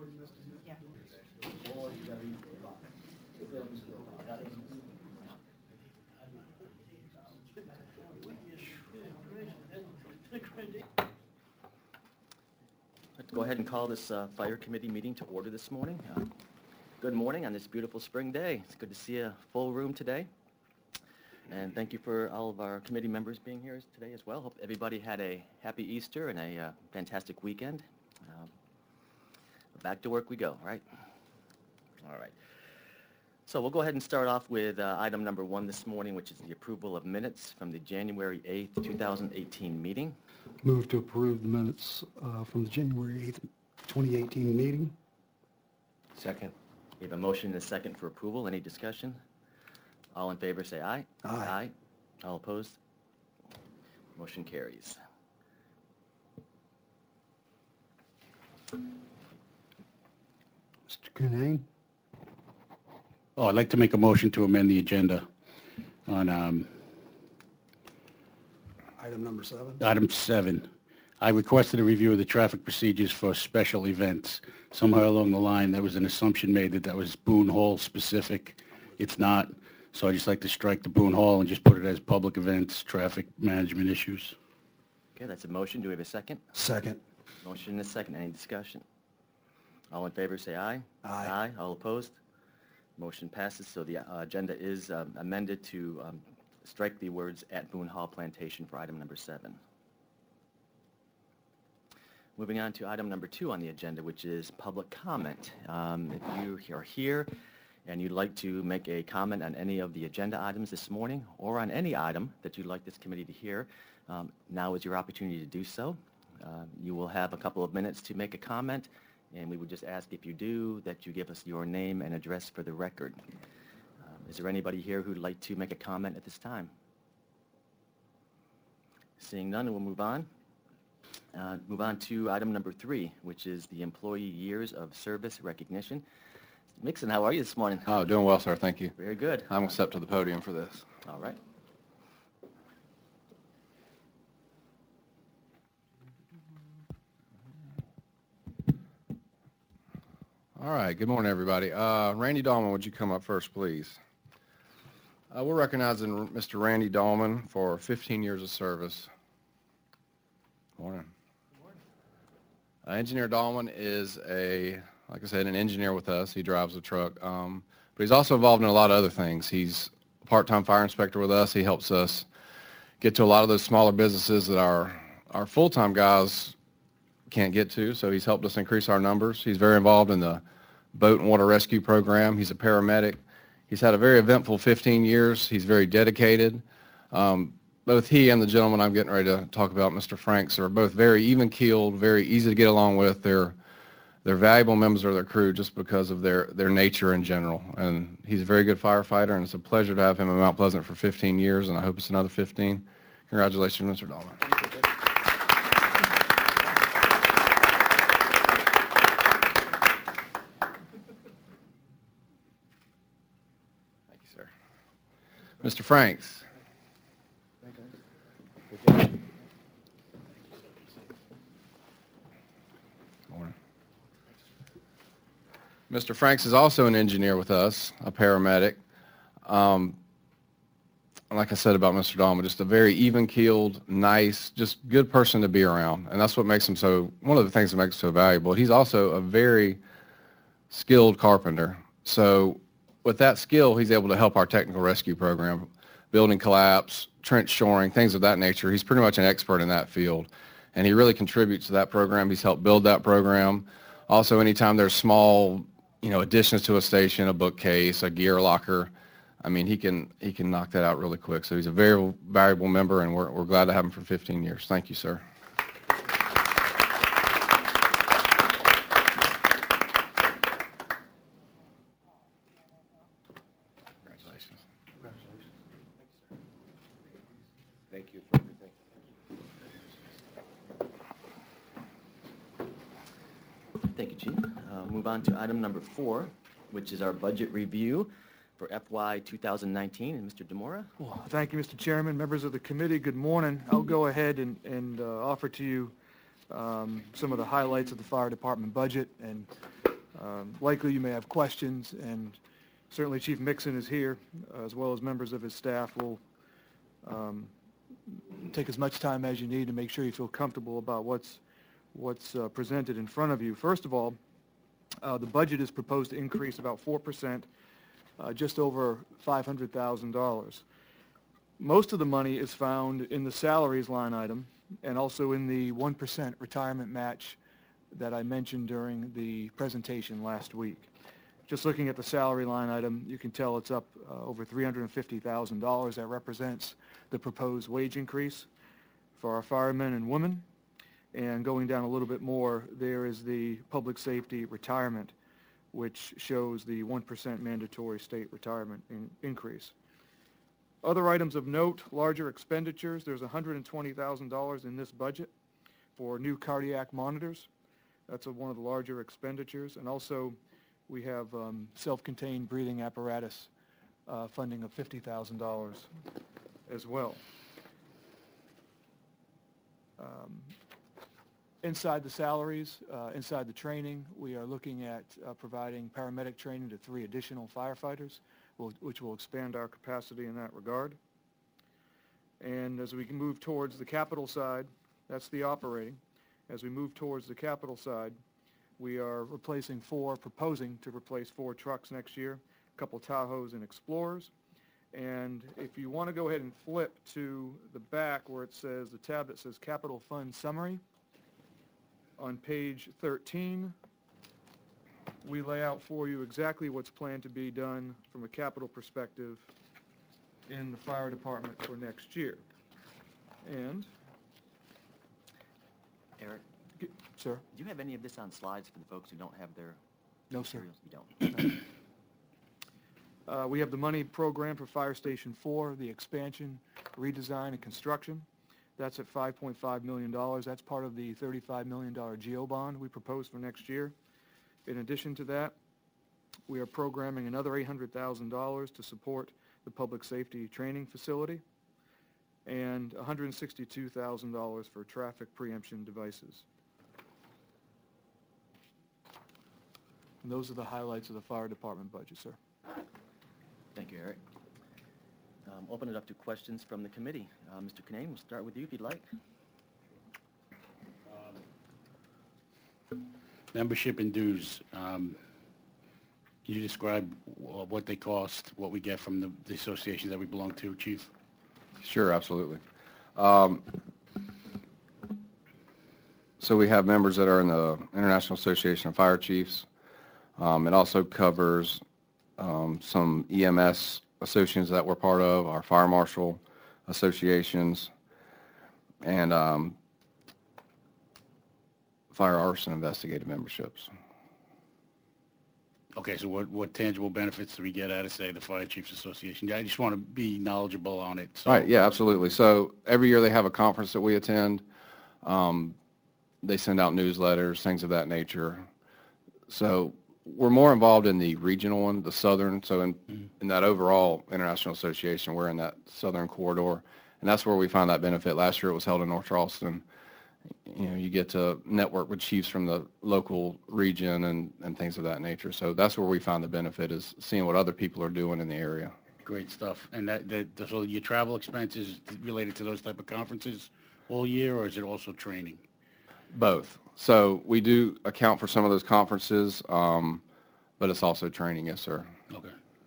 Let's go ahead and call this Fire Committee meeting to order this morning. Good morning on this beautiful spring day. It's good to see a full room today. And thank you for all of our committee members being here today as well. Hope everybody had a happy Easter and a fantastic weekend. Back to work we go, right? All right. So we'll go ahead and start off with item number 1 this morning, which is the approval of minutes from the January 8th, 2018 meeting. Move to approve the minutes from the January 8th, 2018 meeting. Second. We have a motion and a second for approval. Any discussion? All in favor say aye. Aye. All opposed? Motion carries. Mr. Cunane? Oh, I'd like to make a motion to amend the agenda on Item number 7. item 7. I requested a review of the traffic procedures for special events. Somewhere along the line, there was an assumption made that that was Boone Hall specific. It's not. So I'd just like to strike the Boone Hall and just put it as public events, traffic management issues. Okay, that's a motion. Do we have a second? Second. Motion and a second. Any discussion? All in favor say aye. Aye. All opposed? Motion passes. So the agenda is amended to strike the words at Boone Hall Plantation for item number 7. Moving on to item number 2 on the agenda, which is public comment. If you are here and you'd like to make a comment on any of the agenda items this morning or on any item that you'd like this committee to hear, now is your opportunity to do so. You will have a couple of minutes to make a comment, and we would just ask if you do that you give us your name and address for the record. Is there anybody here who'd like to make a comment at this time? Seeing none, we'll move on. Move on to item number 3, which is the employee years of service recognition. Mixon, how are you this morning? Oh, doing well, sir. Thank you. Very good. I'm going to step to the podium for this. All right. All right. Good morning, everybody. Randy Dahlman, would you come up first, please? We're recognizing Mr. Randy Dahlman for 15 years of service. Morning. Engineer Dahlman is like I said, an engineer with us. He drives a truck, but he's also involved in a lot of other things. He's a part-time fire inspector with us. He helps us get to a lot of those smaller businesses that our full-time guys can't get to, so he's helped us increase our numbers. He's very involved in the boat and water rescue program. He's a paramedic. He's had a very eventful 15 years. He's very dedicated. Both he and the gentleman I'm getting ready to talk about, Mr. Franks, are both very even-keeled, very easy to get along with. They're valuable members of their crew just because of their nature in general. And he's a very good firefighter, and it's a pleasure to have him in Mount Pleasant for 15 years, and I hope it's another 15. Congratulations, Mr. Dahlman. Thank you, sir. Mr. Franks. Mr. Franks is also an engineer with us, a paramedic. Like I said about Mr. Dahlman, just a very even-keeled, nice, just good person to be around. And that's what makes him one of the things that makes him so valuable. He's also a very skilled carpenter. So with that skill, he's able to help our technical rescue program, building collapse, trench shoring, things of that nature. He's pretty much an expert in that field. And he really contributes to that program. He's helped build that program. Also, anytime there's small additions to a station, a bookcase, a gear locker, I mean, he can knock that out really quick. So he's a very valuable member, and we're glad to have him for 15 years. Thank you, sir. Congratulations. Thank you for everything. Thank you, Chief. Move on to item number 4, which is our budget review for FY 2019. And Mr. DeMora? Well, thank you, Mr. Chairman. Members of the committee, good morning. I'll go ahead and offer to you some of the highlights of the fire department budget. And Likely you may have questions, and certainly Chief Mixon is here, as well as members of his staff will take as much time as you need to make sure you feel comfortable about what's presented in front of you. First of all, the budget is proposed to increase about 4%, just over $500,000. Most of the money is found in the salaries line item and also in the 1% retirement match that I mentioned during the presentation last week. Just looking at the salary line item, you can tell it's up over $350,000. That represents the proposed wage increase for our firemen and women. And going down a little bit more, there is the public safety retirement, which shows the 1% mandatory state retirement increase. Other items of note, larger expenditures. There's $120,000 in this budget for new cardiac monitors. That's one of the larger expenditures. And also, we have self-contained breathing apparatus funding of $50,000 as well. Inside the salaries, inside the training, we are looking at providing paramedic training to 3 additional firefighters, which will expand our capacity in that regard. And as we can move towards the capital side, that's the operating. As we move towards the capital side, we are proposing to replace 4 trucks next year, a couple Tahoes and Explorers. And if you want to go ahead and flip to the back where it says, the tab that says Capital Fund Summary, on page 13, we lay out for you exactly what's planned to be done from a capital perspective in the fire department for next year. And, Eric, sir? do you have any of this on slides for the folks who don't have their No, sir. materials? You don't. We have the money program for Fire Station 4, the expansion, redesign, and construction. That's at $5.5 million. That's part of the $35 million GEO bond we proposed for next year. In addition to that, we are programming another $800,000 to support the public safety training facility and $162,000 for traffic preemption devices. And those are the highlights of the fire department budget, sir. Thank you, Eric. Open it up to questions from the committee. Mr. Kinane, we'll start with you if you'd like. Membership and dues. Can you describe what they cost, what we get from the associations that we belong to, Chief? Sure, absolutely. So we have members that are in the International Association of Fire Chiefs. It also covers some EMS associations that we're part of, our fire marshal associations, and fire arson investigative memberships. Okay, so what tangible benefits do we get out of, say, the Fire Chiefs Association? I just want to be knowledgeable on it. So. Right, yeah, absolutely. So every year they have a conference that we attend. They send out newsletters, things of that nature. So we're more involved in the regional one, the southern. So in that overall International Association, we're in that southern corridor. And that's where we find that benefit. Last year it was held in North Charleston. You know, you get to network with chiefs from the local region and things of that nature. So that's where we find the benefit, is seeing what other people are doing in the area. Great stuff. And so your travel expenses related to those type of conferences all year, or is it also training? Both. So we do account for some of those conferences, but it's also training, yes, sir. Okay.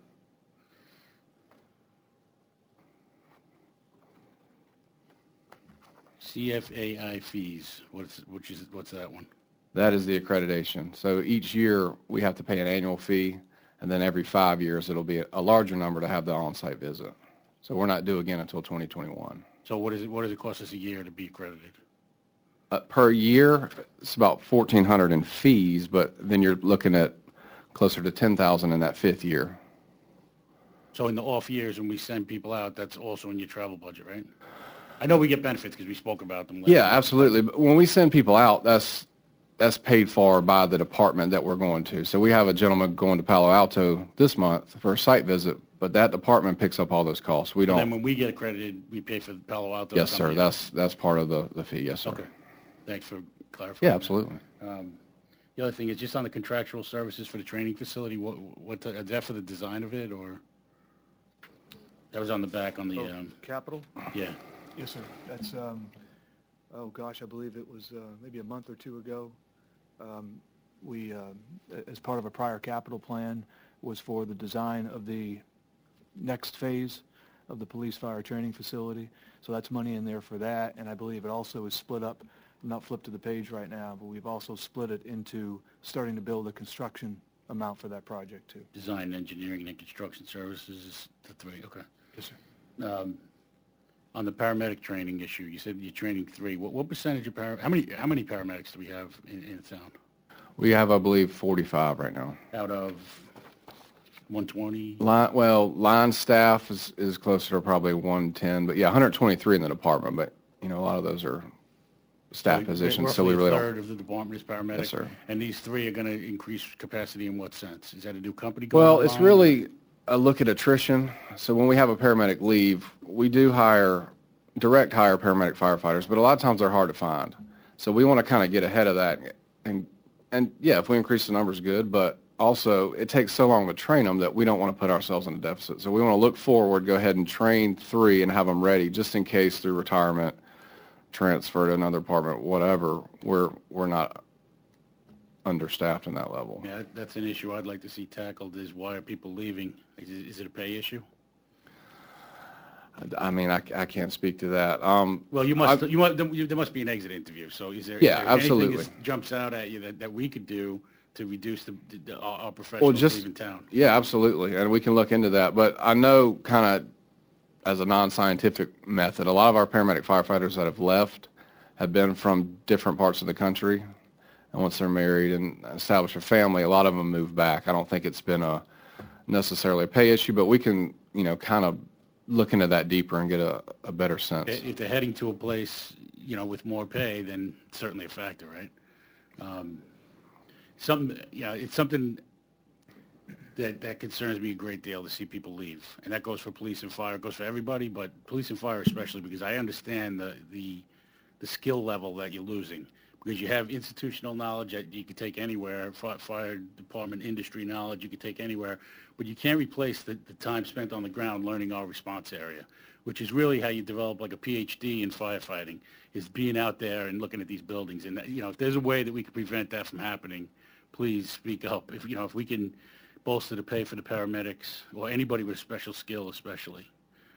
CFAI fees. What's that one? That is the accreditation. So each year we have to pay an annual fee, and then every 5 years it'll be a larger number to have the on-site visit. So we're not due again until 2021. So what does it cost us a year to be accredited? Per year, it's about $1,400 in fees, but then you're looking at closer to $10,000 in that 5th year. So in the off years when we send people out, that's also in your travel budget, right? I know we get benefits because we spoke about them. Yeah, absolutely. But when we send people out, that's paid for by the department that we're going to. So we have a gentleman going to Palo Alto this month for a site visit, but that department picks up all those costs. We don't. And then when we get accredited, we pay for the Palo Alto. Yes, sir. That's part of the fee. Yes, sir. Okay. Thanks for clarifying. Yeah, absolutely. The other thing is just on the contractual services for the training facility, is that for the design of it, or? That was on the back on the, Capital? yeah. Yes, sir. That's, oh gosh, I believe it was maybe a month or two ago. We, as part of a prior capital plan, was for the design of the next phase of the police fire training facility. So that's money in there for that, and I believe it also is split up. I'm not flipped to the page right now, but we've also split it into starting to build a construction amount for that project too. Design, engineering, and construction services is the three, okay. Yes, sir. On the paramedic training issue, you said you're training 3. What percentage of how many paramedics do we have in town? We have, I believe, 45 right now. Out of 120? Line staff is closer to probably 110, but yeah, 123 in the department, but, a lot of those are staff positions, so we really roughly a third don't. of the department is paramedic? Yes, sir. And these 3 are going to increase capacity in what sense? Is that a new company going Well, it's online? really a look at attrition. So when we have a paramedic leave, we do direct hire paramedic firefighters, but a lot of times they're hard to find. So we want to kind of get ahead of that. And yeah, if we increase the numbers, good, but also it takes so long to train them that we don't want to put ourselves in a deficit. So we want to look forward, go ahead and train 3 and have them ready just in case through retirement, transfer to another department, whatever, we're not understaffed in that level. Yeah, that's an issue I'd like to see tackled, is why are people leaving? Is it a pay issue? I mean, I can't speak to that. Well, there must be an exit interview, so is there absolutely. anything that jumps out at you that we could do to reduce our professionals leaving town? Yeah, absolutely, and we can look into that. But I know kind of as a non-scientific method, a lot of our paramedic firefighters that have left have been from different parts of the country, and once they're married and establish a family, a lot of them move back. I don't think it's been necessarily a pay issue, but we can, kind of look into that deeper and get a better sense. If they're heading to a place, with more pay, then it's certainly a factor, right? It's something that concerns me a great deal to see people leave. And that goes for police and fire. It goes for everybody, but police and fire especially, because I understand the skill level that you're losing. Because you have institutional knowledge that you could take anywhere, fire department industry knowledge you could take anywhere, but you can't replace the time spent on the ground learning our response area, which is really how you develop like a PhD in firefighting, is being out there and looking at these buildings. And, if there's a way that we can prevent that from happening, please speak up. If we can bolster the pay for the paramedics or anybody with a special skill especially.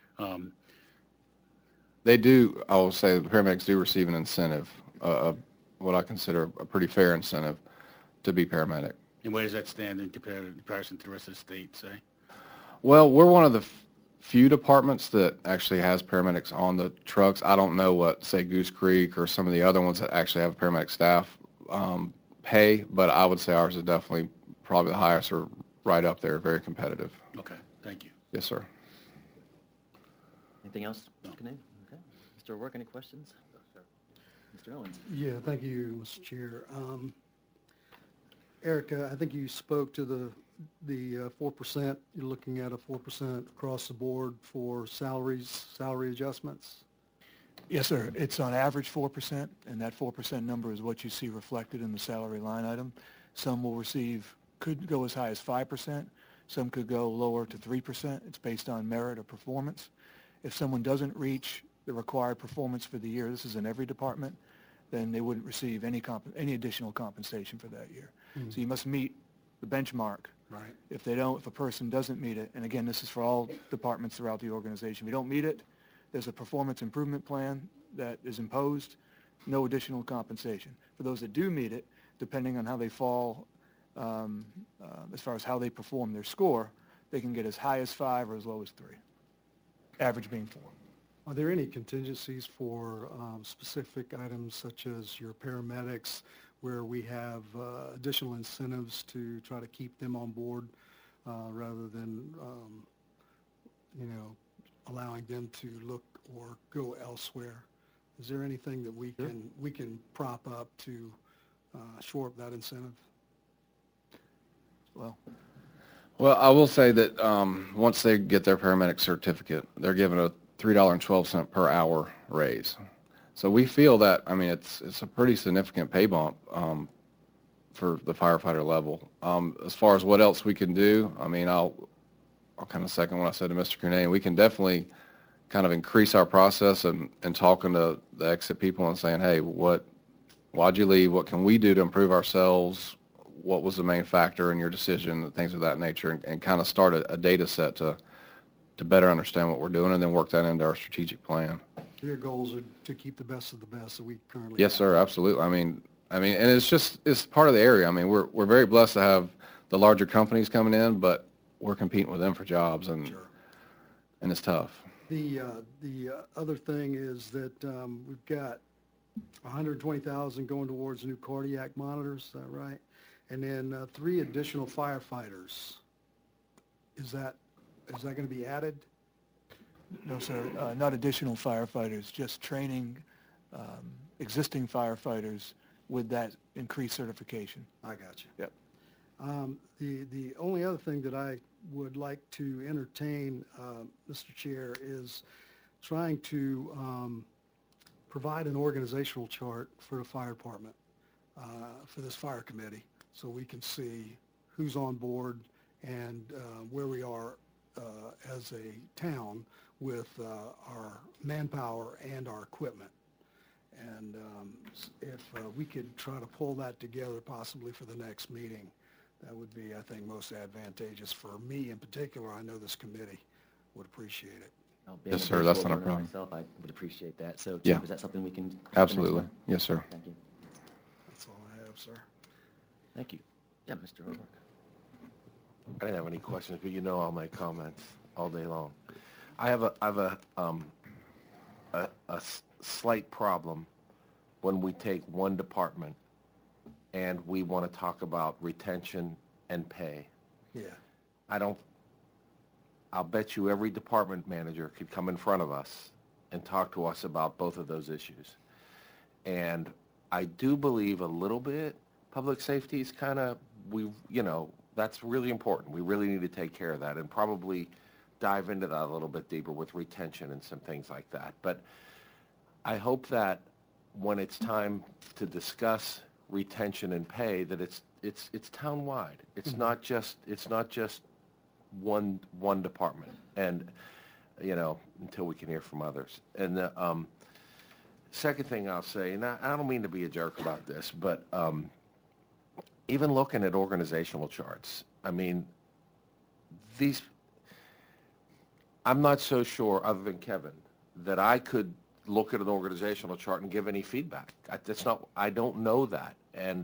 They do, I will say, the paramedics do receive an incentive, what I consider a pretty fair incentive to be paramedic. And where does that stand in comparison to the rest of the state, say? Well, we're one of the few departments that actually has paramedics on the trucks. I don't know what, say, Goose Creek or some of the other ones that actually have paramedic staff pay, but I would say ours is definitely probably the highest or right up there, very competitive. Okay, thank you. Yes, sir. Anything else? No. Okay. Mr. O'Rourke, any questions? No, sir. Mr. Owens? Yeah, thank you, Mr. Chair. Erica, I think you spoke to the 4%. You're looking at a 4% across the board for salary adjustments. Yes, sir. It's on average 4%, and that 4% number is what you see reflected in the salary line item. Some could go as high as 5%. Some could go lower to 3%. It's based on merit or performance. If someone doesn't reach the required performance for the year, this is in every department, then they wouldn't receive any additional compensation for that year. Mm-hmm. So you must meet the benchmark. Right. If a person doesn't meet it, and again, this is for all departments throughout the organization, if you don't meet it, there's a performance improvement plan that is imposed, no additional compensation. For those that do meet it, depending on how they fall, as far as how they perform their score, they can get as high as 5 or as low as 3, average being 4. Are there any contingencies for specific items such as your paramedics where we have additional incentives to try to keep them on board rather than, allowing them to look or go elsewhere? Is there anything that we can prop up to shore up that incentive? Well, I will say that once they get their paramedic certificate, they're given a $3.12 per hour raise. So we feel that, it's a pretty significant pay bump for the firefighter level. As far as what else we can do, I mean, I'll kind of second what I said to Mr. Cunane. We can definitely kind of increase our process and talking to the exit people and saying, hey, why'd you leave? What can we do to improve ourselves? What was the main factor in your decision? Things of that nature, and kind of start a data set to better understand what we're doing and then work that into our strategic plan. Your goals are to keep the best of the best that we currently Yes, have. sir, absolutely. I mean, and it's part of the area. I mean, we're very blessed to have the larger companies coming in, but we're competing with them for jobs, and Sure. and it's tough. The other thing is that we've got 120,000 going towards new cardiac monitors, is that right? And then 3 additional firefighters. Is that going to be added? No, sir, not additional firefighters, just training existing firefighters with that increased certification. I got you. Yep. The only other thing that I would like to entertain, Mr. Chair, is trying to provide an organizational chart for the fire department, for this fire committee, so we can see who's on board and where we are as a town with our manpower and our equipment. And if we could try to pull that together possibly for the next meeting, that would be, I think, most advantageous for me in particular. I know this committee would appreciate it. Being Yes, a sir, that's visual not a learner problem. Myself, I would appreciate that. So, Yeah. Chief, is that something we can? Absolutely. Yes, sir. Thank you. That's all I have, sir. Thank you. Yeah, Mr. O'Rourke. I didn't have any questions, but you know I'll make comments all day long. I have a slight problem when we take one department and we want to talk about retention and pay. Yeah. I'll bet you every department manager could come in front of us and talk to us about both of those issues. And I do believe a little bit public safety is kind of, that's really important. We really need to take care of that and probably dive into that a little bit deeper with retention and some things like that. But I hope that when it's time to discuss retention and pay, that it's town-wide. It's not just one department, and until we can hear from others. And the second thing I'll say, and I don't mean to be a jerk about this, but even looking at organizational charts, I mean, I'm not so sure, other than Kevin, that I could look at an organizational chart and give any feedback. I don't know that, and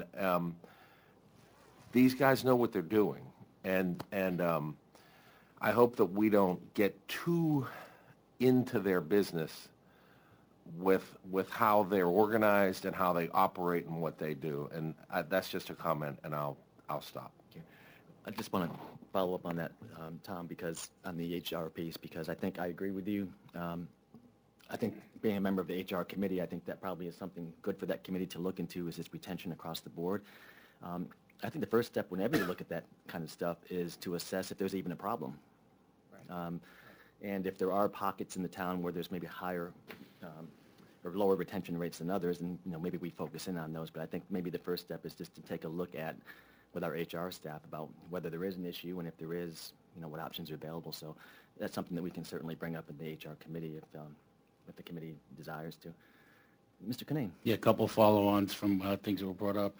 these guys know what they're doing, and I hope that we don't get too into their business with how they're organized and how they operate and what they do. And that's just a comment, and I'll stop. I just want to follow up on that, Tom, because on the HR piece, because I think I agree with you. I think being a member of the HR committee, I think that probably is something good for that committee to look into, is its retention across the board. I think the first step whenever you look at that kind of stuff is to assess if there's even a problem. Right. And if there are pockets in the town where there's maybe higher or lower retention rates than others, and maybe we focus in on those. But I think maybe the first step is just to take a look at with our HR staff about whether there is an issue, and if there is, what options are available. So that's something that we can certainly bring up in the HR committee if the committee desires to. Mr. Cunane. Yeah, a couple of follow-ons from things that were brought up.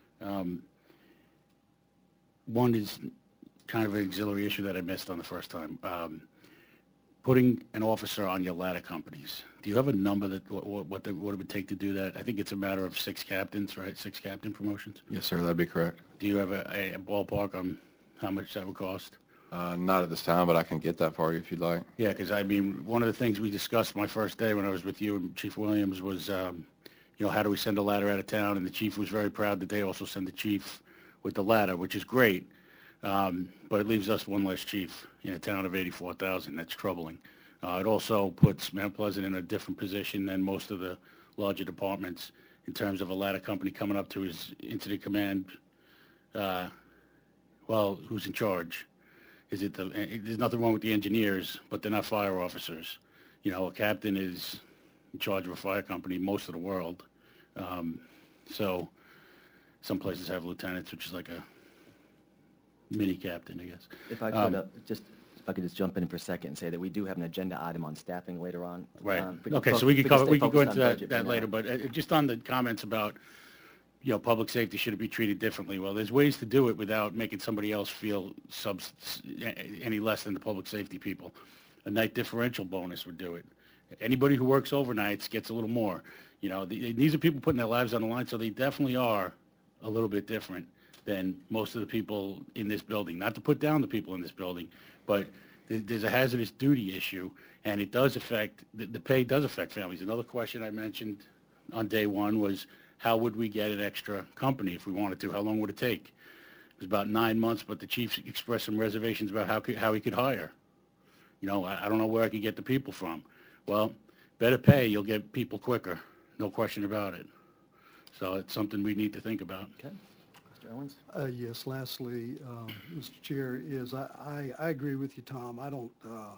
One is kind of an auxiliary issue that I missed on the first time. Putting an officer on your ladder companies. Do you have a number that what it would take to do that? I think it's a matter of 6 captains, right? 6 captain promotions. Yes, sir, that'd be correct. Do you have a ballpark on how much that would cost? Not at this time, but I can get that for you if you'd like. Yeah, because I mean, one of the things we discussed my first day when I was with you and Chief Williams was, how do we send a ladder out of town? And the chief was very proud that they also send the chief with the ladder, which is great. But it leaves us one less chief in a town of 84,000. That's troubling. It also puts Mount Pleasant in a different position than most of the larger departments in terms of a ladder company coming up to his incident command. Who's in charge? There's nothing wrong with the engineers, but they're not fire officers. A captain is in charge of a fire company most of the world. So Some places have lieutenants, which is like a mini captain, I guess. If I could if I could just jump in for a second and say that we do have an agenda item on staffing later on. Right. We can Okay, so fo- we could can cover, stay we could go focused into on budget for that now. later, but just on the comments about, public safety should be treated differently. Well, there's ways to do it without making somebody else feel any less than the public safety people. A night differential bonus would do it. Anybody who works overnights gets a little more. These are people putting their lives on the line, so they definitely are a little bit different than most of the people in this building. Not to put down the people in this building, but there's a hazardous duty issue, and it does affect, the pay does affect families. Another question I mentioned on day one was, how would we get an extra company if we wanted to? How long would it take? It was about 9 months, but the chief expressed some reservations about how he could hire. I don't know where I could get the people from. Well, better pay, you'll get people quicker, no question about it. So it's something we need to think about. Okay. Mr. Owens? Yes, lastly, Mr. Chair, is I agree with you, Tom. I don't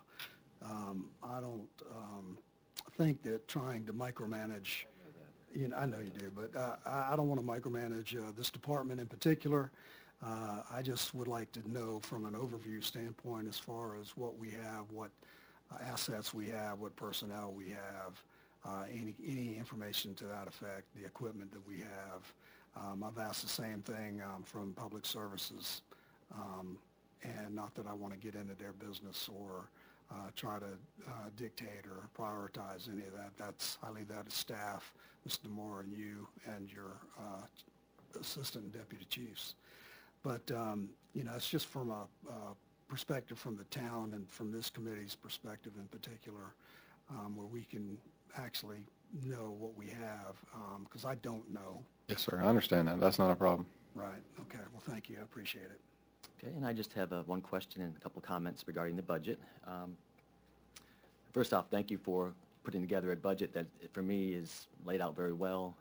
think that trying to micromanage, I know you do, but I don't want to micromanage this department in particular. I just would like to know from an overview standpoint as far as what we have, what assets we have, what personnel we have, any information to that effect, the equipment that we have. I've asked the same thing from Public Services, and not that I want to get into their business or try to dictate or prioritize any of that. I leave that to staff, Mr. Moore and you and your assistant and deputy chiefs. But, it's just from a perspective from the town and from this committee's perspective in particular, where we can actually know what we have, because I don't know. Yes, sir. I understand that. That's not a problem. Right. Okay. Well, thank you. I appreciate it. Okay, and I just have one question and a couple comments regarding the budget. First off, thank you for putting together a budget that, for me, is laid out very well.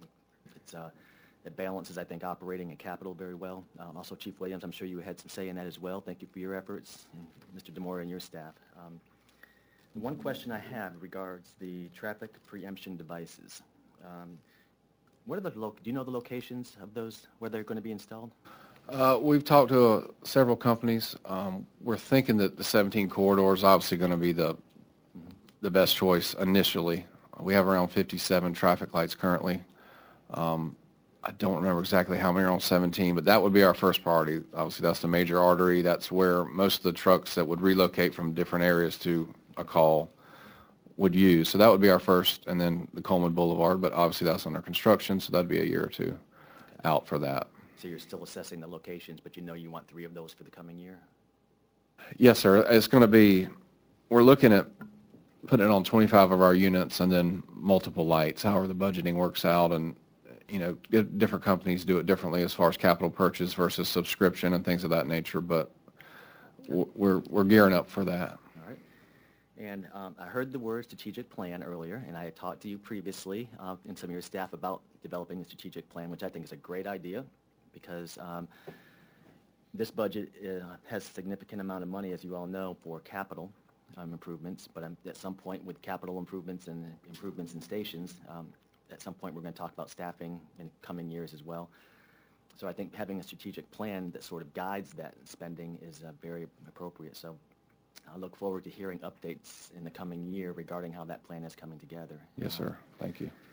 It balances, I think, operating and capital very well. Also, Chief Williams, I'm sure you had some say in that as well. Thank you for your efforts, and Mr. DeMora and your staff. One question I have regards the traffic preemption devices. What are do you know the locations of those, where they're going to be installed? We've talked to several companies. We're thinking that the 17 corridor is obviously going to be the best choice initially. We have around 57 traffic lights currently. I don't remember exactly how many are on 17, but that would be our first priority. Obviously, that's the major artery. That's where most of the trucks that would relocate from different areas to a call would use. So that would be our first, and then the Coleman Boulevard, but obviously that's under construction, so that'd be a year or two out for that. So you're still assessing the locations, but you want 3 of those for the coming year? Yes, sir. It's going to be, we're looking at putting it on 25 of our units and then multiple lights, however the budgeting works out. And, different companies do it differently as far as capital purchase versus subscription and things of that nature, but we're gearing up for that. All right. And I heard the word strategic plan earlier, and I had talked to you previously and some of your staff about developing a strategic plan, which I think is a great idea because this budget has a significant amount of money, as you all know, for capital improvements, but at some point with capital improvements and improvements in stations, at some point we're going to talk about staffing in coming years as well. So I think having a strategic plan that sort of guides that spending is very appropriate. So I look forward to hearing updates in the coming year regarding how that plan is coming together. Yes, sir. Thank you.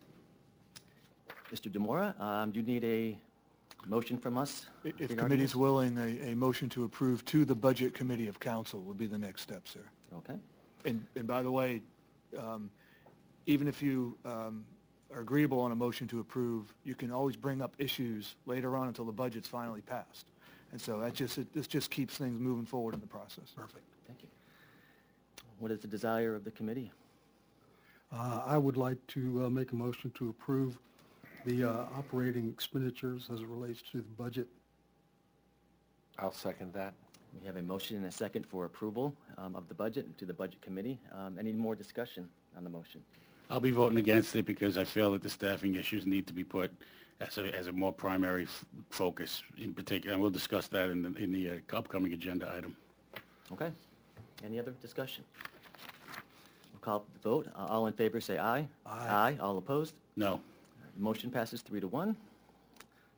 Mr. DeMora, do you need a motion from us? If committee's willing, a motion to approve to the Budget Committee of Council would be the next step, sir. Okay. And by the way, even if you are agreeable on a motion to approve, you can always bring up issues later on until the budget's finally passed. And so this just keeps things moving forward in the process. Perfect. Thank you. What is the desire of the committee? I would like to make a motion to approve the operating expenditures as it relates to the budget. I'll second that. We have a motion and a second for approval of the budget to the Budget Committee. Any more discussion on the motion? I'll be voting against it because I feel that the staffing issues need to be put as a more primary focus in particular, and we'll discuss that in the upcoming agenda item. Okay. Any other discussion? We'll call the vote. All in favor say aye. Aye. All opposed? No. Motion passes 3-1.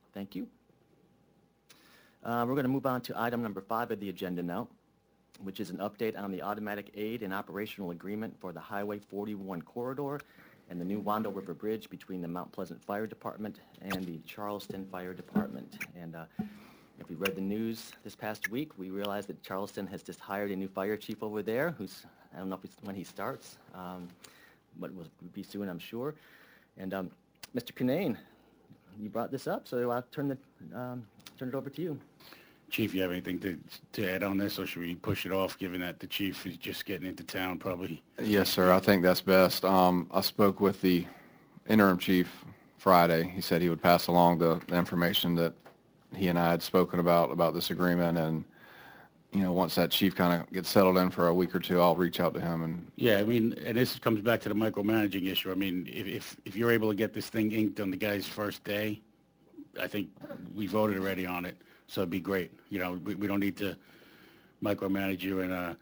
Thank you. We're going to move on to item number 5 of the agenda now, which is an update on the automatic aid and operational agreement for the Highway 41 corridor and the new Wando River Bridge between the Mount Pleasant Fire Department and the Charleston Fire Department. And if we read the news this past week, we realized that Charleston has just hired a new fire chief over there who's, I don't know if it's when he starts, but will be soon, I'm sure. And Mr. Kinane, you brought this up, so I'll turn it over to you. Chief, you have anything to add on this, or should we push it off, given that the chief is just getting into town probably? Yes, sir. I think that's best. I spoke with the interim chief Friday. He said he would pass along the information that he and I had spoken about this agreement, and once that chief kind of gets settled in for a week or two, I'll reach out to him. And Yeah, I mean, and this comes back to the micromanaging issue. I mean, if you're able to get this thing inked on the guy's first day, I think we voted already on it, so it'd be great. We don't need to micromanage you and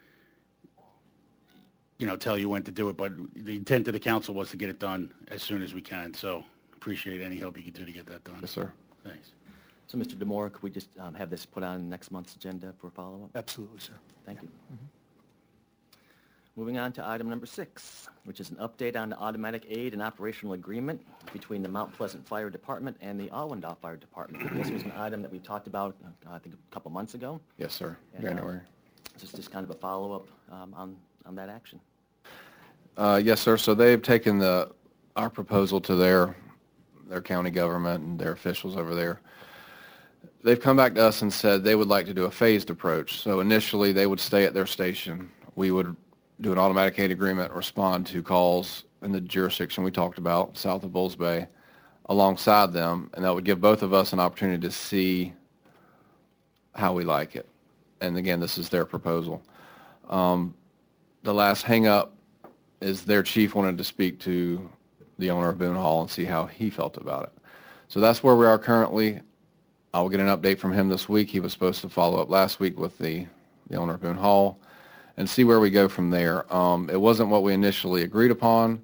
tell you when to do it, but the intent of the council was to get it done as soon as we can. So appreciate any help you can do to get that done. yes, sir. Thanks. So, Mr. DeMora, could we just have this put on next month's agenda for follow-up? Absolutely, sir. Thank you. Moving on to item number 6, which is an update on the automatic aid and operational agreement between the Mount Pleasant Fire Department and the Allendale Fire Department. This was an item that we talked about, I think, a couple months ago. Yes, sir. And, January. So it's just kind of a follow-up on that action. Yes, sir. So they've taken our proposal to their county government and their officials over there. They've come back to us and said they would like to do a phased approach. So initially, they would stay at their station. We would do an automatic aid agreement, respond to calls in the jurisdiction we talked about, south of Bulls Bay, alongside them, and that would give both of us an opportunity to see how we like it. And again, this is their proposal. The last hang-up is their chief wanted to speak to the owner of Boone Hall and see how he felt about it. So that's where we are currently. I will get an update from him this week. He was supposed to follow up last week with the owner of Boone Hall and see where we go from there. It wasn't what we initially agreed upon.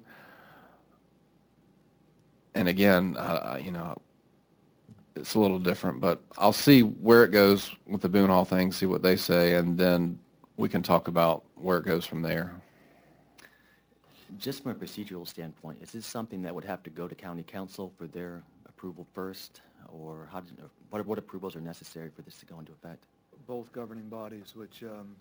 And again, it's a little different, but I'll see where it goes with the Boone Hall thing, see what they say, and then we can talk about where it goes from there. Just from a procedural standpoint, is this something that would have to go to county council for their approval first, or what approvals are necessary for this to go into effect? Both governing bodies, which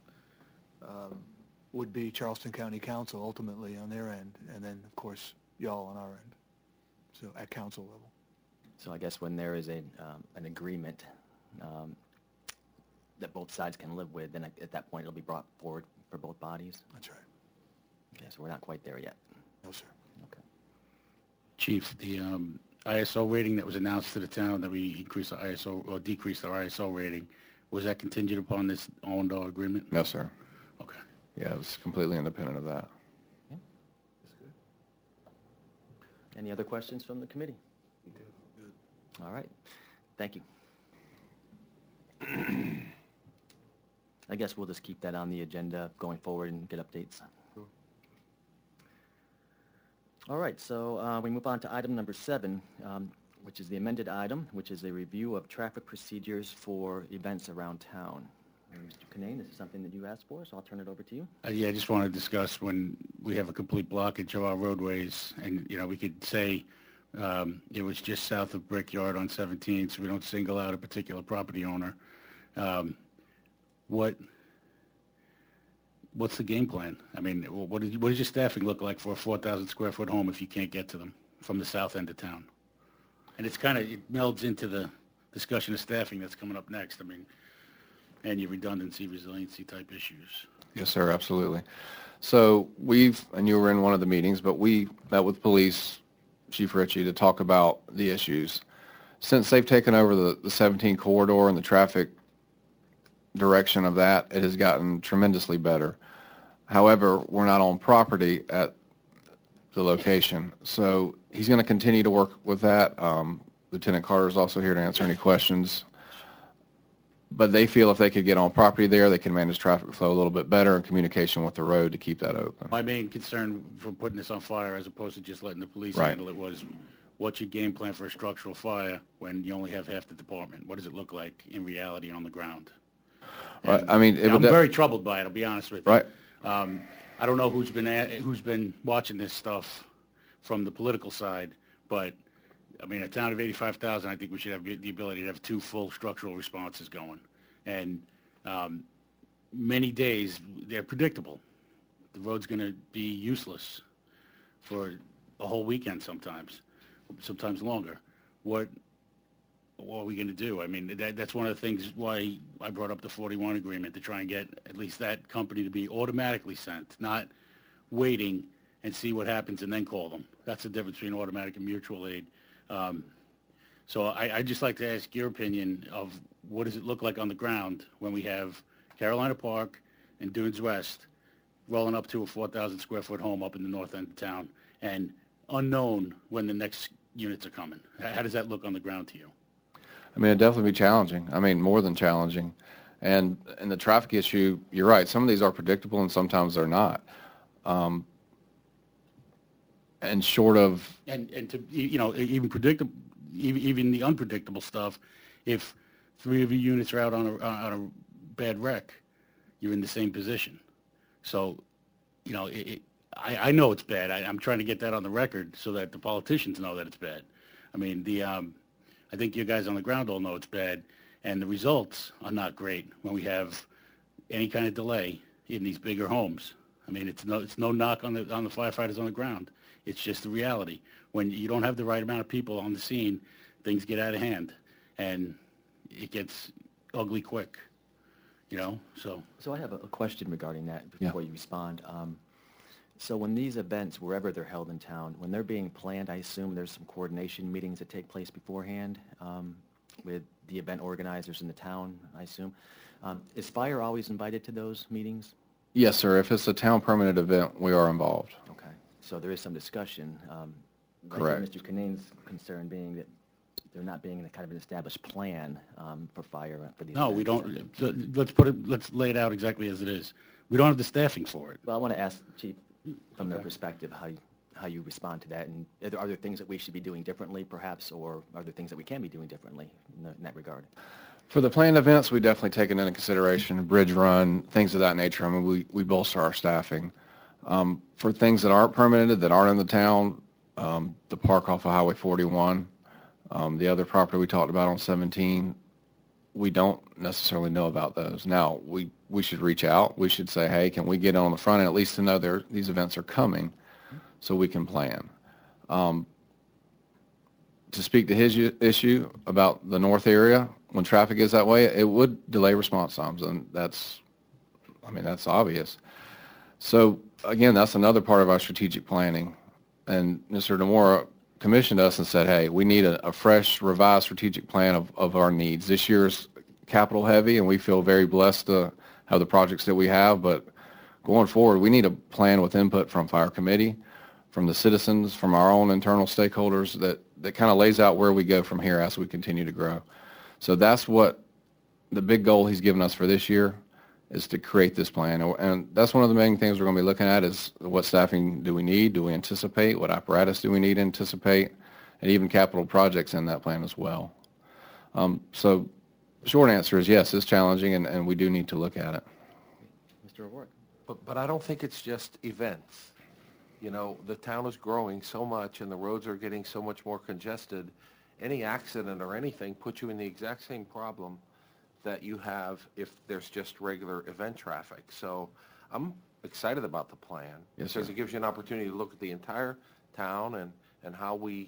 would be Charleston County Council ultimately on their end, and then, of course, y'all on our end, so at council level. So I guess when there is an agreement that both sides can live with, then at that point it'll be brought forward for both bodies? That's right. Okay, so we're not quite there yet. No, sir. Okay. Chief, the ISO rating that was announced to the town that we increased our ISO or decreased our ISO rating, was that contingent upon this Allendale agreement? No, sir. Okay. Yeah, it was completely independent of that. Okay. That's good. Any other questions from the committee? All right. Thank you. I guess we'll just keep that on the agenda going forward and get updates. All right, so we move on to item number 7, which is the amended item, which is a review of traffic procedures for events around town. Mr. Kinane, this is something that you asked for, so I'll turn it over to you. Yeah, I just want to discuss when we have a complete blockage of our roadways, and, we could say it was just south of Brickyard on 17th, so we don't single out a particular property owner. What's the game plan? I mean, what does your staffing look like for a 4,000 square foot home if you can't get to them from the south end of town? And it melds into the discussion of staffing that's coming up next. I mean, and your redundancy, resiliency type issues. Yes, sir, absolutely. So and you were in one of the meetings, but we met with police, Chief Ritchie, to talk about the issues. Since they've taken over the 17 corridor and the traffic direction of that, it has gotten tremendously better. However, we're not on property at the location. So he's going to continue to work with that. Lieutenant Carter is also here to answer any questions. But they feel if they could get on property there, they can manage traffic flow a little bit better and communication with the road to keep that open. My main concern for putting this on fire as opposed to just letting the police Right. handle it was what's your game plan for a structural fire when you only have half the department? What does it look like in reality on the ground? Right. And I mean, I'm very troubled by it, I'll be honest with you. right. I don't know who's been watching this stuff from the political side, but I mean, a town of 85,000, I think we should have the ability to have 2 full structural responses going. And many days, they're predictable. The road's going to be useless for a whole weekend sometimes longer. What are we going to do? I mean, that's one of the things why I brought up the 41 agreement, to try and get at least that company to be automatically sent, not waiting and see what happens and then call them. That's the difference between automatic and mutual aid. So I'd just like to ask your opinion of what does it look like on the ground when we have Carolina Park and Dunes West rolling up to a 4,000 square foot home up in the north end of town, and unknown when the next units are coming. How does that look on the ground to you? I mean, it'd definitely be challenging. I mean, more than challenging. And the traffic issue, you're right. Some of these are predictable and sometimes they're not. And short of... And to, you know, even predictable, even the unpredictable stuff, if 3 of your units are out on a bad wreck, you're in the same position. So, you know, I know it's bad. I'm trying to get that on the record so that the politicians know that it's bad. I mean, I think you guys on the ground all know it's bad, and the results are not great when we have any kind of delay in these bigger homes. I mean, it's no knock on the firefighters on the ground. It's just the reality. When you don't have the right amount of people on the scene, things get out of hand, and it gets ugly quick. You know, so I have a question regarding that before you respond. So when these events, wherever they're held in town, when they're being planned, I assume there's some coordination meetings that take place beforehand with the event organizers in the town, I assume. Is fire always invited to those meetings? Yes, sir. If it's a town permanent event, we are involved. Okay. So there is some discussion. Correct. Mr. Canane's concern being that there not being a kind of an established plan for fire for these no, events. we don't. Let's lay it out exactly as it is. We don't have the staffing for it. Well, I want to ask Chief, from their perspective, how you respond to that, and are there things that we should be doing differently, perhaps, or are there things that we can be doing differently in that regard? For the planned events, we definitely take it into consideration, bridge run, things of that nature. I mean, we bolster our staffing. For things that aren't permitted, that aren't in the town, the park off of Highway 41, the other property we talked about on 17, we don't necessarily know about those. Now, we should reach out. We should say, hey, can we get on the front end at least to know these events are coming so we can plan. To speak to his issue about the north area, when traffic is that way, it would delay response times, and that's obvious. So, again, that's another part of our strategic planning. And Mr. DeMora commissioned us and said, hey, we need a fresh, revised strategic plan of our needs. This year's capital heavy, and we feel very blessed to have the projects that we have, but going forward, we need a plan with input from Fire Committee, from the citizens, from our own internal stakeholders that kind of lays out where we go from here as we continue to grow. So that's what the big goal he's given us for this year is to create this plan. And that's one of the main things we're going to be looking at is what staffing do we need? Do we anticipate? What apparatus do we need to anticipate? And even capital projects in that plan as well. So short answer is yes, it's challenging, and we do need to look at it. Mr. O'Rourke. But I don't think it's just events. You know, the town is growing so much and the roads are getting so much more congested. Any accident or anything puts you in the exact same problem that you have if there's just regular event traffic. So I'm excited about the plan. Yes, because sir. it gives you an opportunity to look at the entire town and how we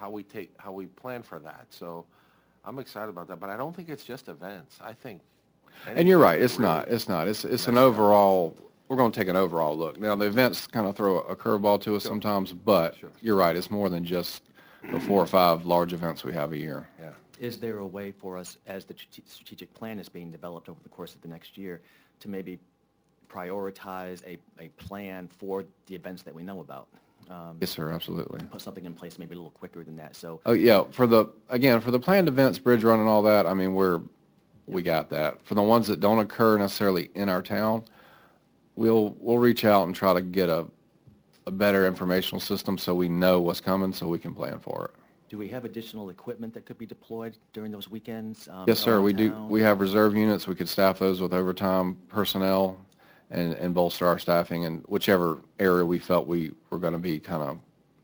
plan for that. So I'm excited about that. But I don't think it's just events. I think. And you're right, it's really- not. It's an overall, we're going to take an overall look. Now, the events kind of throw a curveball to us sometimes, but Sure. you're right, it's more than just the 4 or 5 large events we have a year. Yeah. Is there a way for us, as the strategic plan is being developed over the course of the next year, to maybe prioritize a plan for the events that we know about? Yes, sir, absolutely. Put something in place maybe a little quicker than that. So Oh, yeah, for the planned events, bridge run and all that, I mean, we got that. For the ones that don't occur necessarily in our town, we'll reach out and try to get a better informational system so we know what's coming so we can plan for it. Do we have additional equipment that could be deployed during those weekends? Yes, sir. around We do. town? We have reserve units. We could staff those with overtime personnel and bolster our staffing in whichever area we felt we were going to be kind of,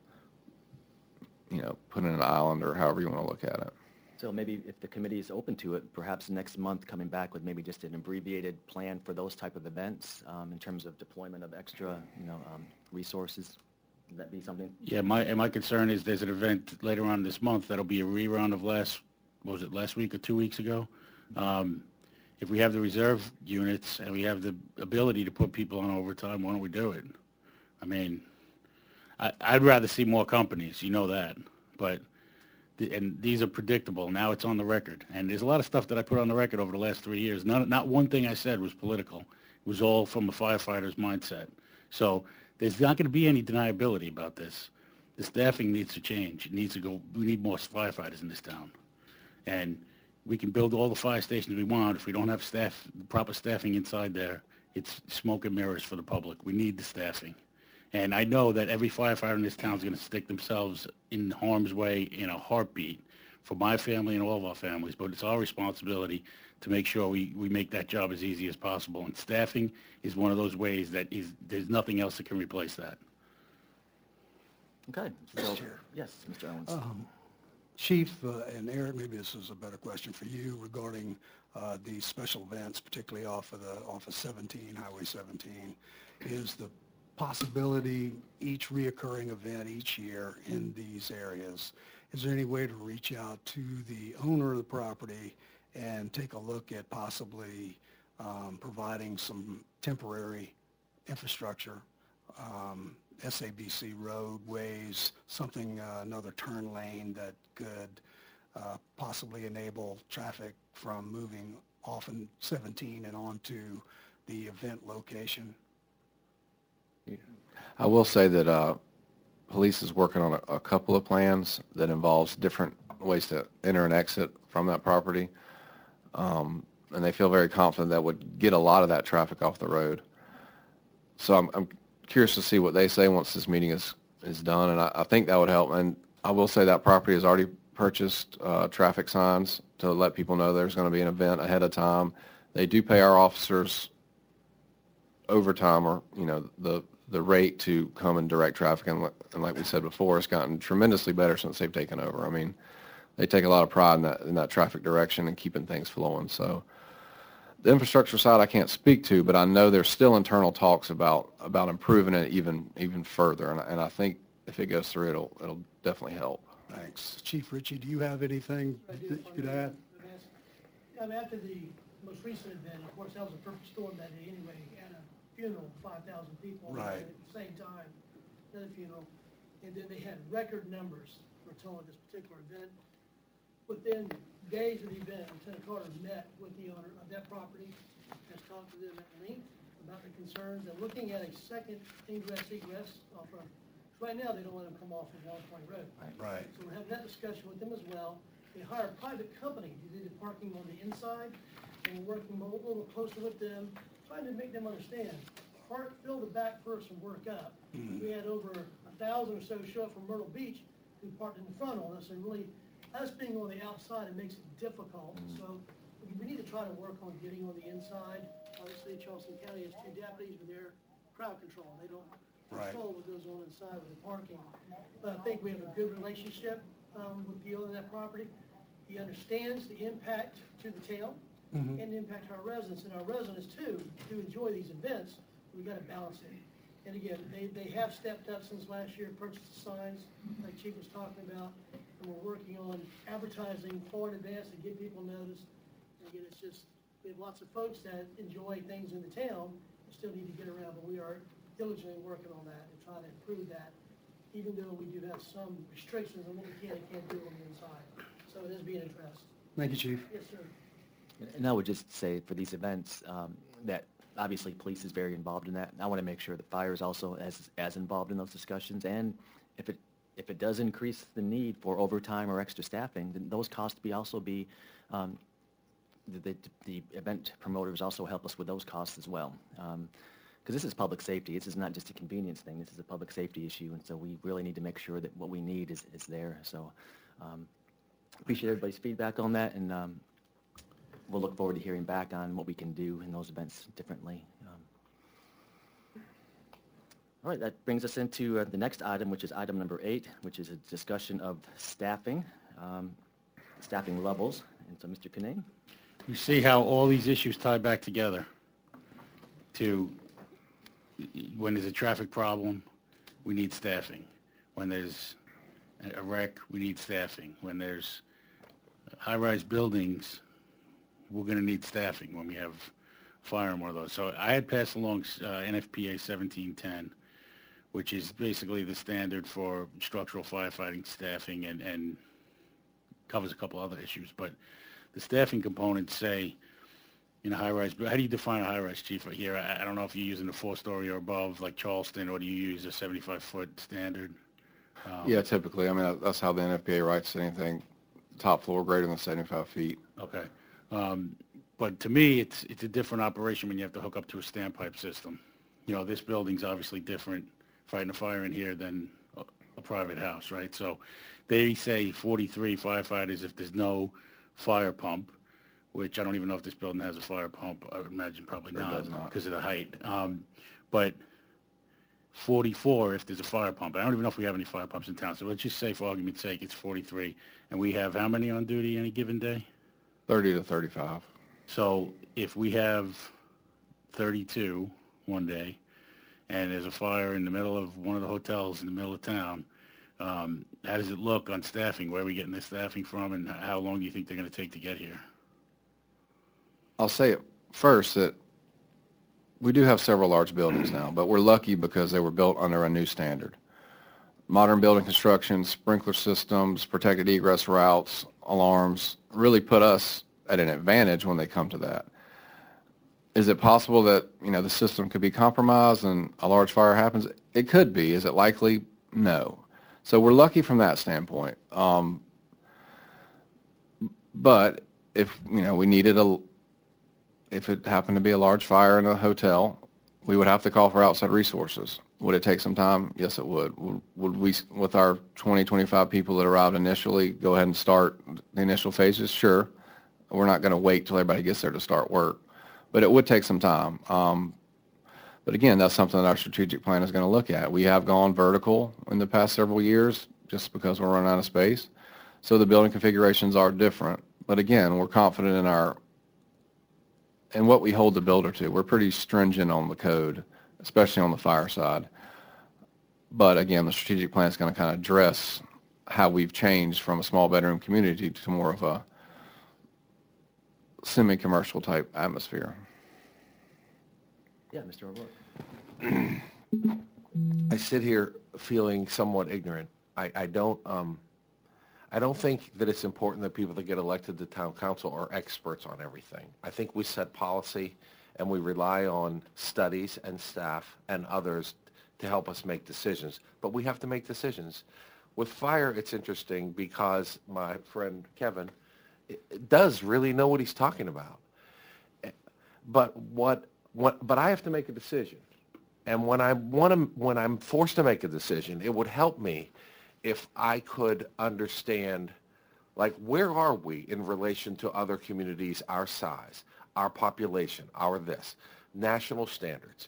put in an island or however you want to look at it. So maybe if the committee is open to it, perhaps next month coming back with maybe just an abbreviated plan for those type of events in terms of deployment of extra, resources. Would that be something? Yeah, my concern is there's an event later on this month that'll be a rerun of last week or 2 weeks ago? If we have the reserve units and we have the ability to put people on overtime, why don't we do it? I mean, I'd rather see more companies, you know that, but and these are predictable. Now it's on the record, and there's a lot of stuff that I put on the record over the last 3 years. Not one thing I said was political. It was all from a firefighter's mindset. So there's not going to be any deniability about this. The staffing needs to change. It needs to go. We need more firefighters in this town, and we can build all the fire stations we want. If we don't have proper staffing inside there, it's smoke and mirrors for the public. We need the staffing. And I know that every firefighter in this town is going to stick themselves in harm's way in a heartbeat for my family and all of our families, but it's our responsibility to make sure we make that job as easy as possible. And staffing is one of those ways that there's nothing else that can replace that. Okay. So, yes, Mr. Owens. Chief and Eric, maybe this is a better question for you regarding the special events, particularly off of 17, Highway 17. Is the possibility each reoccurring event each year in these areas, is there any way to reach out to the owner of the property and take a look at possibly providing some temporary infrastructure, SABC roadways, something, another turn lane that could possibly enable traffic from moving off in 17 and onto the event location? I will say that police is working on a couple of plans that involves different ways to enter and exit from that property, and they feel very confident that would get a lot of that traffic off the road. So I'm curious to see what they say once this meeting is done, and I think that would help. And I will say that property has already purchased traffic signs to let people know there's going to be an event ahead of time. They do pay our officers overtime, or the rate to come and direct traffic, and like we said before, it's gotten tremendously better since they've taken over. I mean, they take a lot of pride in that traffic direction and keeping things flowing. So the infrastructure side I can't speak to, but I know there's still internal talks about improving it even further, and I think if it goes through, it'll definitely help. Thanks. Chief Ritchie, do you have anything that you could add? After the most recent event, of course, that was a perfect storm that day anyway, at a funeral, 5,000 people. Right. At the same time, another funeral. And then they had record numbers, we're told, at this particular event. Within days of the event, Lieutenant Carter met with the owner of that property, has talked to them at length about the concerns. They're looking at a second egress off of, right now they don't let them come off of Long Point Road. Right. So we're having that discussion with them as well. They hire a private company to do the parking on the inside, and we're working a little closer with them, trying to make them understand. Fill the back first and work up. We had over 1,000 or so show up from Myrtle Beach who parked in the front on us, and really, us being on the outside, it makes it difficult. So we need to try to work on getting on the inside. Obviously, Charleston County has 2 deputies, but they're crowd control. They don't control what goes on inside with the parking. But I think we have a good relationship with the owner of that property. He understands the impact to the town and the impact to our residents, and our residents too, to enjoy these events. We got to balance it. And again, they have stepped up since last year, purchased the signs, like Chief was talking about, and we're working on advertising far in advance to get people noticed. And again, it's just, we have lots of folks that enjoy things in the town, and still need to get around, but we are diligently working on that and trying to improve that, even though we do have some restrictions on what we can and can't do on the inside. So it is being addressed. Thank you, Chief. Yes, sir. And I would just say for these events that obviously police is very involved in that. And I want to make sure the fire is also as involved in those discussions. And if it does increase the need for overtime or extra staffing, then those costs also be the event promoters also help us with those costs as well. Because this is public safety. This is not just a convenience thing. This is a public safety issue. And so we really need to make sure that what we need is there. So Appreciate everybody's feedback on that, and we'll look forward to hearing back on what we can do in those events differently. All right, that brings us into the next item, which is item number 8, which is a discussion of staffing, staffing levels. And so, Mr. Kinane? You see how all these issues tie back together to when there's a traffic problem, we need staffing. When there's a wreck, we need staffing. When there's high-rise buildings, we're going to need staffing when we have fire and one of those. So I had passed along NFPA 1710, which is basically the standard for structural firefighting staffing and covers a couple other issues. But the staffing components say in a high-rise, how do you define a high-rise, Chief, right here? I don't know if you're using a 4-story or above like Charleston, or do you use a 75-foot standard? Yeah, typically. I mean, that's how the NFPA writes anything top floor greater than 75 feet. Okay. But to me, it's a different operation when you have to hook up to a standpipe system. You know, this building's obviously different, fighting a fire in here than a private house, right? So they say 43 firefighters if there's no fire pump, which I don't even know if this building has a fire pump. I would imagine probably not because of the height. But 44 if there's a fire pump. I don't even know if we have any fire pumps in town. So let's just say, for argument's sake, it's 43. And we have how many on duty any given day? 30 to 35. So if we have 32 one day, and there's a fire in the middle of one of the hotels in the middle of town, how does it look on staffing? Where are we getting this staffing from, and how long do you think they're going to take to get here? I'll say it first that we do have several large buildings now, but we're lucky because they were built under a new standard. Modern building construction, sprinkler systems, protected egress routes, alarms really put us at an advantage when they come to that. Is it possible that, the system could be compromised and a large fire happens? It could be. Is it likely? No. So we're lucky from that standpoint. But if, we needed if it happened to be a large fire in a hotel, we would have to call for outside resources. Would it take some time? Yes, it would. Would we, with our 20, 25 people that arrived initially, go ahead and start the initial phases? Sure. We're not going to wait till everybody gets there to start work. But it would take some time. But again, that's something that our strategic plan is going to look at. We have gone vertical in the past several years just because we're running out of space. So the building configurations are different. But again, we're confident in what we hold the builder to. We're pretty stringent on the code, especially on the fire side. But again, the strategic plan is going to kind of address how we've changed from a small bedroom community to more of a semi-commercial type atmosphere. Yeah, Mr. O'Rourke. I sit here feeling somewhat ignorant. I don't think that it's important that people that get elected to town council are experts on everything. I think we set policy and we rely on studies and staff and others to help us make decisions. But we have to make decisions. With fire, it's interesting because my friend Kevin does really know what he's talking about. But but I have to make a decision. And when I'm forced to make a decision, it would help me if I could understand, like, where are we in relation to other communities our size, our population, our this, national standards.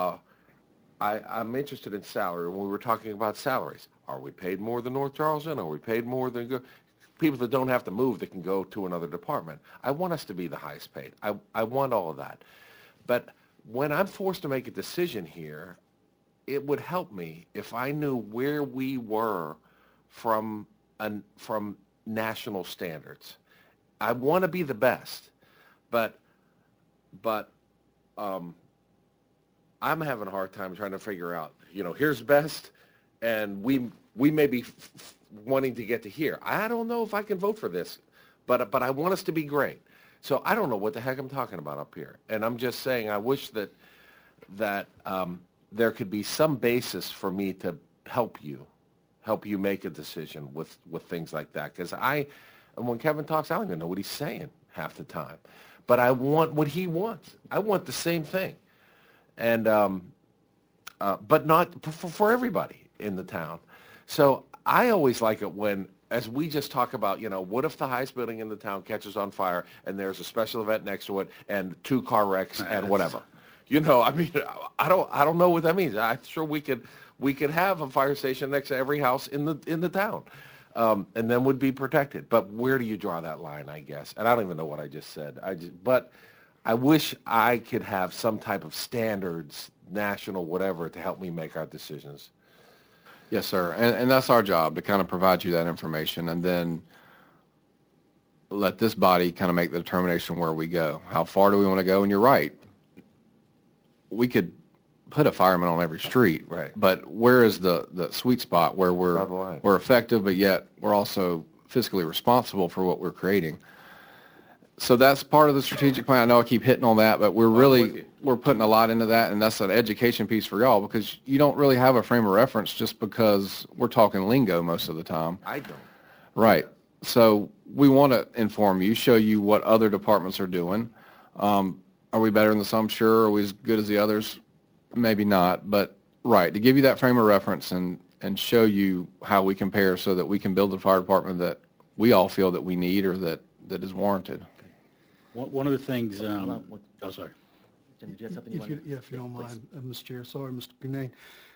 I'm interested in salary. When we were talking about salaries, are we paid more than North Charleston? Are we paid more than people that don't have to move that can go to another department? I want us to be the highest paid. I want all of that. But when I'm forced to make a decision here, it would help me if I knew where we were from national standards. I want to be the best, but I'm having a hard time trying to figure out, here's best, and we may be wanting to get to here. I don't know if I can vote for this, but I want us to be great. So I don't know what the heck I'm talking about up here. And I'm just saying I wish that there could be some basis for me to help you make a decision with things like that. Because when Kevin talks, I don't even know what he's saying half the time. But I want what he wants. I want the same thing. And but not for everybody in the town. So I always like it when as we just talk about, what if the highest building in the town catches on fire and there's a special event next to it and 2 car wrecks and whatever? I mean, I don't know what that means. I'm sure we could have a fire station next to every house in the town, and then would be protected. But where do you draw that line, I guess? And I don't even know what I just said. But I wish I could have some type of standards, national, whatever, to help me make our decisions. Yes, sir. And that's our job, to kind of provide you that information and then let this body kind of make the determination where we go. How far do we want to go? And you're right. We could put a fireman on every street. Right. But where is the sweet spot where Draw the line. we're effective, but yet we're also fiscally responsible for what we're creating? So that's part of the strategic plan. I know I keep hitting on that, but we're putting a lot into that, and that's an education piece for y'all, because you don't really have a frame of reference just because we're talking lingo most of the time. I don't. Right. So we want to inform you, show you what other departments are doing. Are we better than some? Sure. Are we as good as the others? Maybe not. But, right, to give you that frame of reference and show you how we compare so that we can build the fire department that we all feel that we need or that is warranted. One of the things, sorry. Jim, did you have something you wanted? If you don't mind, Mr. Chair. Sorry, Mr. Cunane.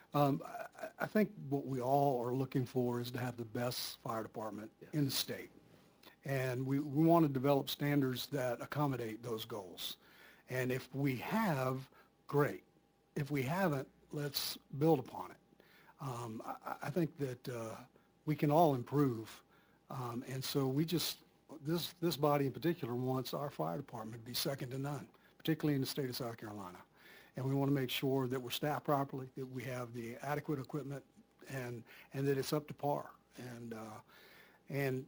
I think what we all are looking for is to have the best fire department in the state. And we want to develop standards that accommodate those goals. And if we have, great. If we haven't, let's build upon it. I think that we can all improve. And so this body in particular wants our fire department to be second to none, particularly in the state of South Carolina. And we want to make sure that we're staffed properly, that we have the adequate equipment, and that it's up to par. And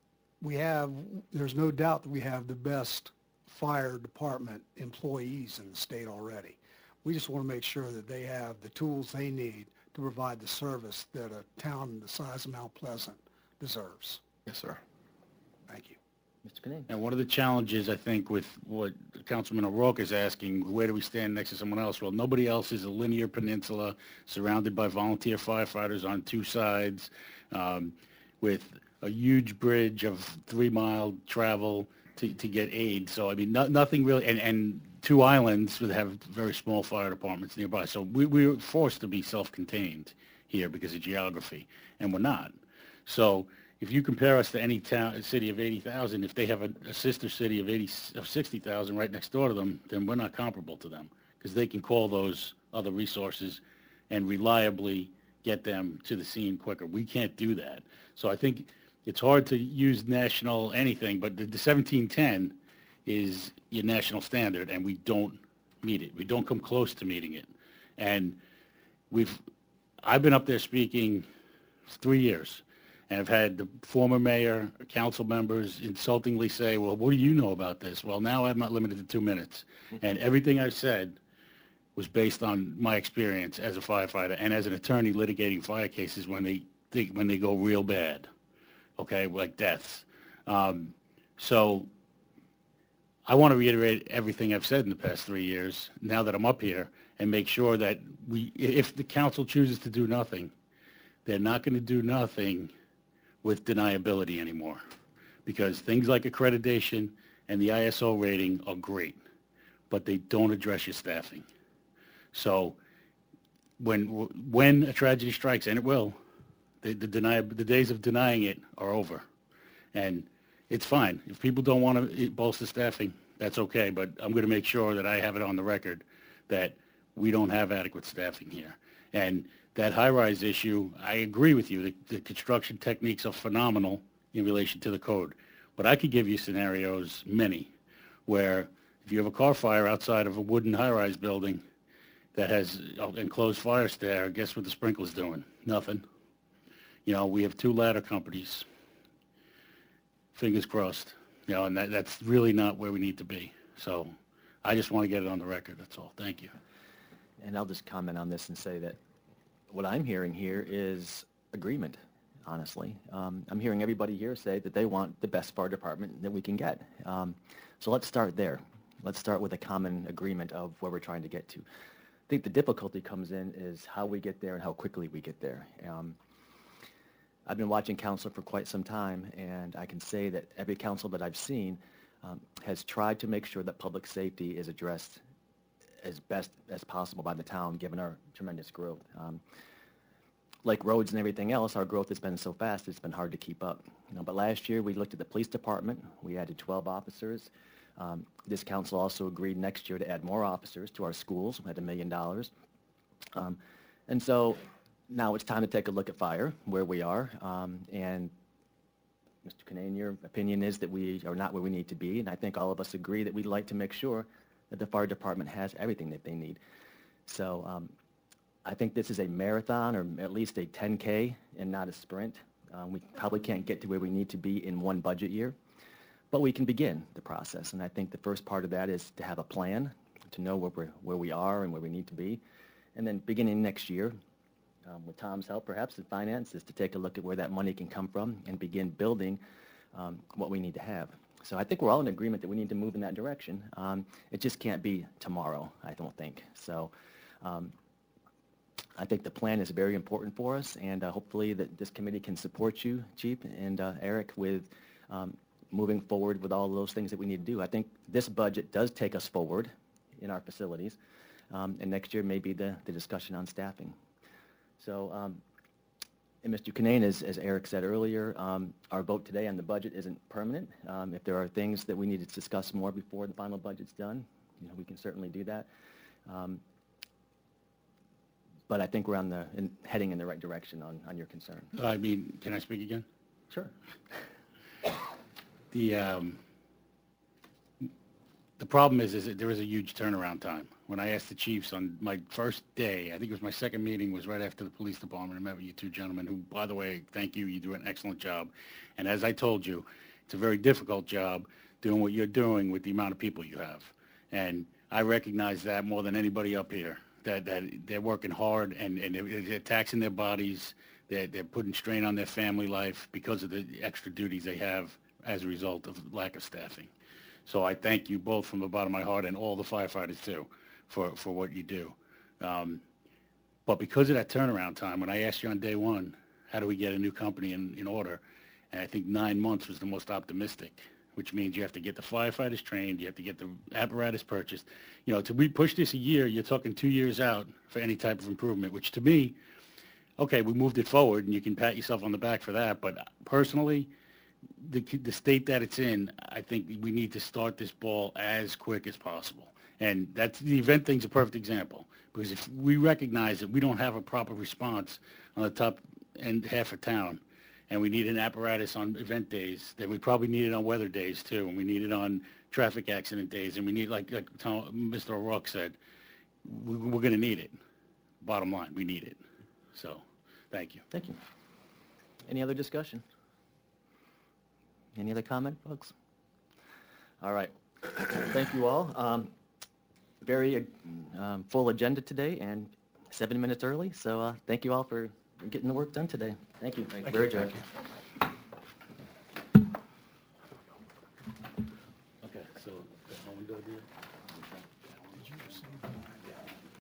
there's no doubt that we have the best fire department employees in the state already. We just want to make sure that they have the tools they need to provide the service that a town the size of Mount Pleasant deserves. Yes, sir. Thank you. Mr. Cunane? and one of the challenges, I think, with what Councilman O'Rourke is asking, where do we stand next to someone else? Well, nobody else is a linear peninsula surrounded by volunteer firefighters on 2 sides, with a huge bridge of 3-mile travel to get aid. So, I mean, nothing really, and 2 islands would have very small fire departments nearby. So we were forced to be self-contained here because of geography, and we're not. So if you compare us to any city of 80,000, if they have a sister city of 60,000 right next door to them, then we're not comparable to them, because they can call those other resources and reliably get them to the scene quicker. We can't do that. So I think it's hard to use national anything, but the 1710 is your national standard, and we don't meet it. We don't come close to meeting it. And I've been up there speaking 3 years, and I've had the former mayor, council members insultingly say, well, what do you know about this? Well, now I'm not limited to 2 minutes. And everything I've said was based on my experience as a firefighter and as an attorney litigating fire cases when they go real bad, okay, like deaths. So I want to reiterate everything I've said in the past 3 years now that I'm up here, and make sure that if the council chooses to do nothing, they're not going to do nothing with deniability anymore, because things like accreditation and the ISO rating are great, but they don't address your staffing. So when a tragedy strikes, and it will, the days of denying it are over. And it's fine. If people don't want to bolster staffing, that's okay, but I'm going to make sure that I have it on the record that we don't have adequate staffing here. And that high-rise issue, I agree with you. The construction techniques are phenomenal in relation to the code. But I could give you scenarios, many, where if you have a car fire outside of a wooden high-rise building that has enclosed fire stair, guess what the sprinkler's doing? Nothing. You know, we have 2 ladder companies. Fingers crossed. You know, and that's really not where we need to be. So I just want to get it on the record. That's all. Thank you. And I'll just comment on this and say that what I'm hearing here is agreement, honestly. I'm hearing everybody here say that they want the best fire department that we can get. So let's start there. Let's start with a common agreement of where we're trying to get to. I think the difficulty comes in is how we get there and how quickly we get there. I've been watching council for quite some time, and I can say that every council that I've seen has tried to make sure that public safety is addressed as best as possible by the town, given our tremendous growth. Like roads and everything else, our growth has been so fast, it's been hard to keep up. But last year, we looked at the police department. We added 12 officers. This council also agreed next year to add more officers to our schools at $1 million. And so now it's time to take a look at fire, where we are. And Mr. Kinane, your opinion is that we are not where we need to be. And I think all of us agree that we'd like to make sure that the fire department has everything that they need. So I think this is a marathon, or at least a 10K and not a sprint. We probably can't get to where we need to be in one budget year, but we can begin the process. And I think the first part of that is to have a plan, to know where we are and where we need to be. And then beginning next year, with Tom's help perhaps in finance, is to take a look at where that money can come from and begin building what we need to have. So I think we're all in agreement that we need to move in that direction. It just can't be tomorrow, I don't think. So I think the plan is very important for us, and hopefully that this committee can support you, Chief, and Eric, with moving forward with all of those things that we need to do. I think this budget does take us forward in our facilities, and next year may be the discussion on staffing. So, and Mr. Kinane, as Eric said earlier, our vote today on the budget isn't permanent. If there are things that we need to discuss more before the final budget's done, we can certainly do that. But I think we're heading in the right direction on your concern. I mean, can I speak again? Sure. The problem is that there is a huge turnaround time. When I asked the chiefs on my first day, I think it was my second meeting, was right after the police department. I met with you two gentlemen who, by the way, thank you. You do an excellent job. And as I told you, it's a very difficult job doing what you're doing with the amount of people you have. And I recognize that more than anybody up here, that they're working hard and they're taxing their bodies. They're putting strain on their family life because of the extra duties they have as a result of lack of staffing. So I thank you both from the bottom of my heart, and all the firefighters too, for what you do. But because of that turnaround time, when I asked you on day one, how do we get a new company in order? And I think 9 months was the most optimistic, which means you have to get the firefighters trained, you have to get the apparatus purchased. To push this a year, you're talking 2 years out for any type of improvement, which to me, okay, we moved it forward, and you can pat yourself on the back for that. But personally, the state that it's in, I think we need to start this ball as quick as possible. And that's the event thing's a perfect example, because if we recognize that we don't have a proper response on the top end half of town, and we need an apparatus on event days, then we probably need it on weather days too, and we need it on traffic accident days, and we need, like Mr. O'Rourke said, we're going to need it. Bottom line, we need it. So, thank you. Thank you. Any other discussion? Any other comment, folks? All right. Thank you all. Very full agenda today, and 7 minutes early. So thank you all for getting the work done today. Thank you. Very good.